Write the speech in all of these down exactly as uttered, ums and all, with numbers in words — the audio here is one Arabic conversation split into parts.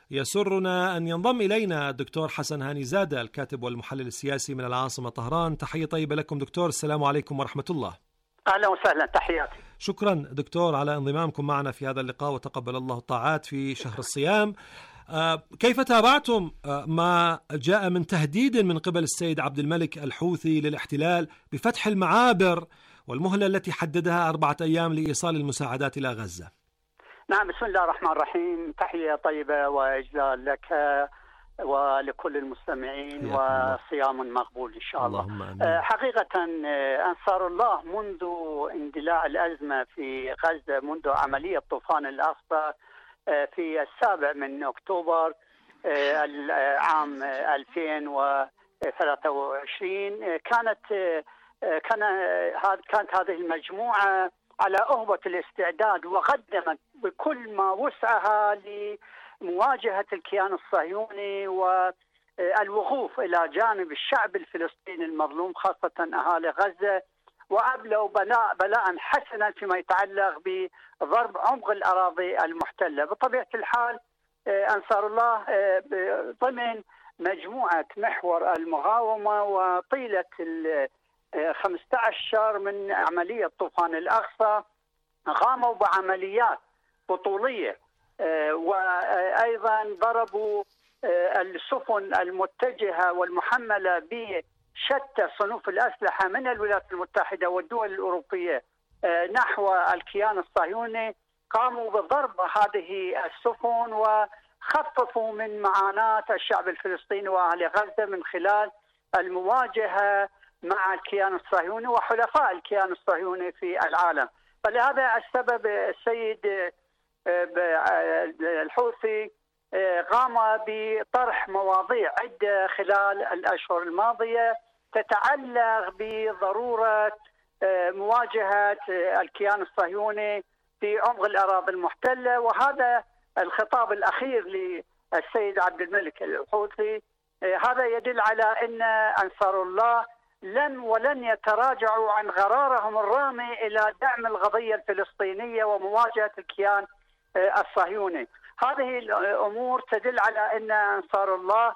يسرنا أن ينضم إلينا الدكتور حسن هاني زادة، الكاتب والمحلل السياسي من العاصمة طهران. تحية طيبة لكم دكتور، السلام عليكم ورحمة الله. أهلا وسهلا، تحياتي. شكرا دكتور على انضمامكم معنا في هذا اللقاء، وتقبل الله الطاعات في شهر الصيام. كيف تابعتم ما جاء من تهديد من قبل السيد عبد الملك الحوثي للاحتلال بفتح المعابر والمهلة التي حددها أربعة أيام لإيصال المساعدات إلى غزة؟ نعم، بسم الله الرحمن الرحيم. تحية طيبة وإجلال لك ولكل المستمعين، وصيام مقبول إن شاء الله. الله حقيقة أنصار الله منذ اندلاع الأزمة في غزة، منذ عملية طوفان الأقصى في السابع من أكتوبر العام ألفين وثلاثة وعشرين، كانت كان كانت هذه المجموعة على أهبة الاستعداد، وقدمت بكل ما وسعها لمواجهة الكيان الصهيوني والوقوف إلى جانب الشعب الفلسطيني المظلوم، خاصة أهالي غزة، وأبلوا بلاء بلاء حسنا فيما يتعلق بضرب عمق الأراضي المحتلة. بطبيعة الحال أنصار الله ضمن مجموعة محور المقاومة وطيلة خمسة عشر شهر من عملية طوفان الأقصى قاموا بعمليات بطولية، وأيضا ضربوا السفن المتجهة والمحملة بشتى صنوف الأسلحة من الولايات المتحدة والدول الأوروبية نحو الكيان الصهيوني. قاموا بضرب هذه السفن وخففوا من معاناة الشعب الفلسطيني وأهل غزة من خلال المواجهة مع الكيان الصهيوني وحلفاء الكيان الصهيوني في العالم. فلهذا السبب السيد الحوثي قام بطرح مواضيع عدة خلال الأشهر الماضية تتعلق بضرورة مواجهة الكيان الصهيوني في عمق الأراضي المحتلة، وهذا الخطاب الأخير للسيد عبد الملك الحوثي هذا يدل على أن أنصار الله لن ولن يتراجعوا عن قرارهم الرامي إلى دعم القضية الفلسطينية ومواجهة الكيان الصهيوني. هذه الأمور تدل على أن أنصار الله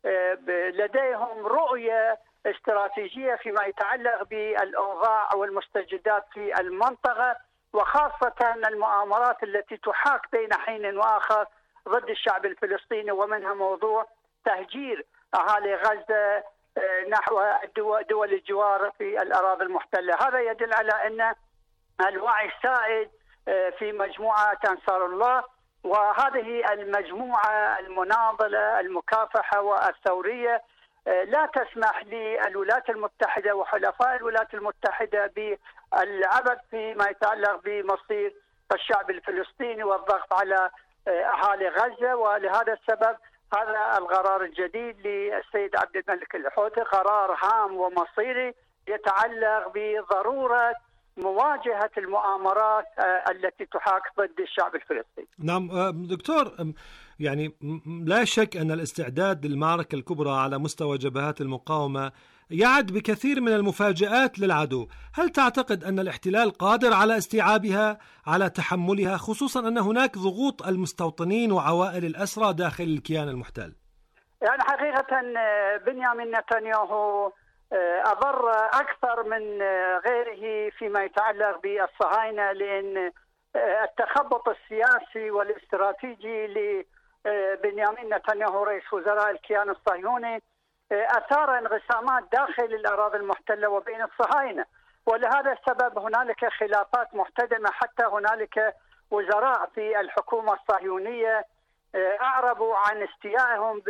لديهم رؤية استراتيجية فيما يتعلق بالأوضاع والمستجدات في المنطقة، وخاصة المؤامرات التي تحاك بين حين وآخر ضد الشعب الفلسطيني، ومنها موضوع تهجير أهالي غزة نحو دول الجوار في الأراضي المحتلة. هذا يدل على أن الوعي السائد في مجموعة أنصار الله، وهذه المجموعة المناضلة المكافحة والثورية لا تسمح للولايات المتحدة وحلفاء الولايات المتحدة بالعبث فيما يتعلق بمصير الشعب الفلسطيني والضغط على أهالي غزة. ولهذا السبب هذا القرار الجديد للسيد عبد الملك الحوثي قرار هام ومصيري يتعلق بضرورة مواجهة المؤامرات التي تحاك ضد الشعب الفلسطيني. نعم دكتور، يعني لا شك أن الاستعداد للمعركة الكبرى على مستوى جبهات المقاومة يعد بكثير من المفاجآت للعدو. هل تعتقد أن الاحتلال قادر على استيعابها، على تحملها، خصوصا أن هناك ضغوط المستوطنين وعوائل الأسرى داخل الكيان المحتل؟ يعني حقيقة بنيامين نتنياهو أضر أكثر من غيره فيما يتعلق بالصهاينة، لأن التخبط السياسي والاستراتيجي لبنيامين نتنياهو رئيس وزراء الكيان الصهيوني أثار انقسامات داخل الأراضي المحتلة وبين الصهاينة، ولهذا السبب هنالك خلافات محتدمة. حتى هنالك وزراء في الحكومة الصهيونية أعربوا عن استيائهم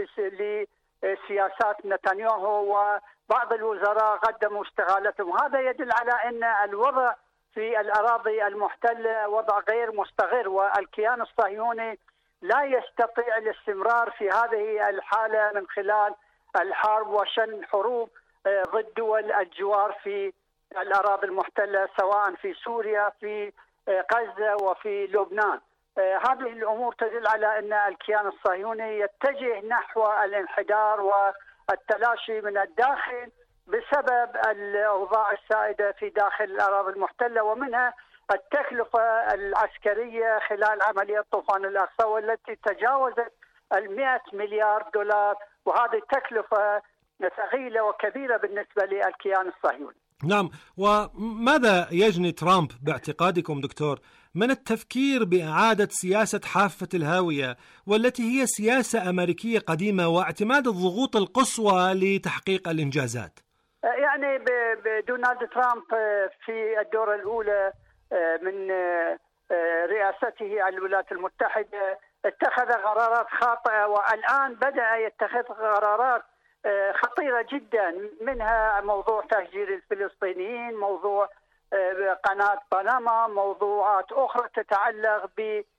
لسياسات نتنياهو، وبعض الوزراء قدموا استقالتهم. هذا يدل على أن الوضع في الأراضي المحتلة وضع غير مستقر، والكيان الصهيوني لا يستطيع الاستمرار في هذه الحالة من خلال الحرب وشن حروب ضد دول الجوار في الأراضي المحتلة، سواء في سوريا، في غزة، وفي لبنان. هذه الأمور تدل على أن الكيان الصهيوني يتجه نحو الانحدار والتلاشي من الداخل بسبب الأوضاع السائدة في داخل الأراضي المحتلة، ومنها التكلفة العسكرية خلال عملية طوفان الأقصى والتي تجاوزت المئة مليار دولار، وهذه تكلفة ثقيلة وكبيرة بالنسبة للكيان الصهيوني. نعم، وماذا يجني ترامب باعتقادكم دكتور من التفكير بإعادة سياسة حافة الهاوية، والتي هي سياسة أمريكية قديمة، واعتماد الضغوط القصوى لتحقيق الإنجازات؟ يعني بدونالد ترامب في الدورة الأولى من رئاسته على الولايات المتحدة اتخذ قرارات خاطئة، والآن بدأ يتخذ قرارات خطيرة جدا، منها موضوع تهجير الفلسطينيين، موضوع قناة بنما، موضوعات أخرى تتعلق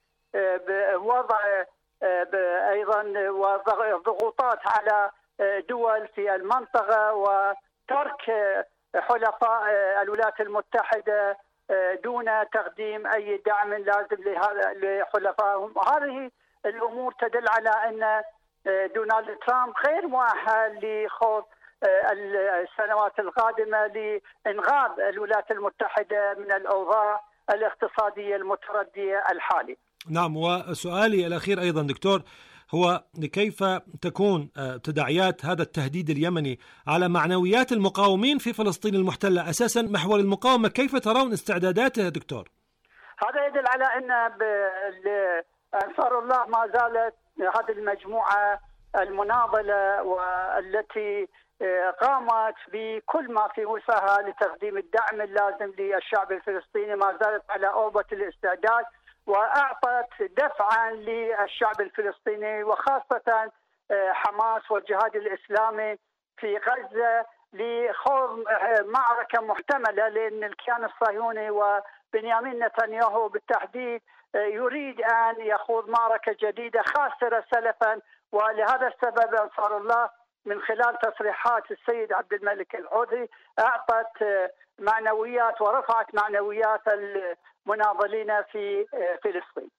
بوضع أيضا ضغوطات على دول في المنطقة وترك حلفاء الولايات المتحدة دون تقديم أي دعم لازم لحلفائهم. هذه الأمور تدل على أن دونالد ترامب غير مؤهل لخوض السنوات القادمة لإنقاذ الولايات المتحدة من الأوضاع الاقتصادية المتردية الحالية. نعم، وسؤالي الأخير أيضا دكتور هو كيف تكون تداعيات هذا التهديد اليمني على معنويات المقاومين في فلسطين المحتلة؟ أساسا محور المقاومة كيف ترون استعداداته دكتور؟ هذا يدل على أن أنصار الله ما زالت هذه المجموعة المناضلة والتي قامت بكل ما في وسعها لتقديم الدعم اللازم للشعب الفلسطيني، ما زالت على أوبة الاستعداد، وأعطت دفعا للشعب الفلسطيني وخاصة حماس والجهاد الإسلامي في غزة لخوض معركة محتملة، لأن الكيان الصهيوني وبنيامين نتنياهو بالتحديد يريد أن يخوض معركة جديدة خاسرة سلفا. ولهذا السبب أنصار الله من خلال تصريحات السيد عبد الملك الحوثي أعطت معنويات ورفعت معنويات المناضلين في فلسطين.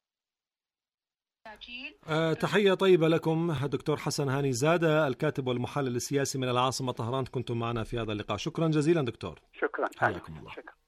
أه تحية طيبة لكم دكتور حسن هاني زادة، الكاتب والمحلل السياسي من العاصمة طهران، كنتم معنا في هذا اللقاء. شكرا جزيلا دكتور. شكرا. حياكم الله. شكرا.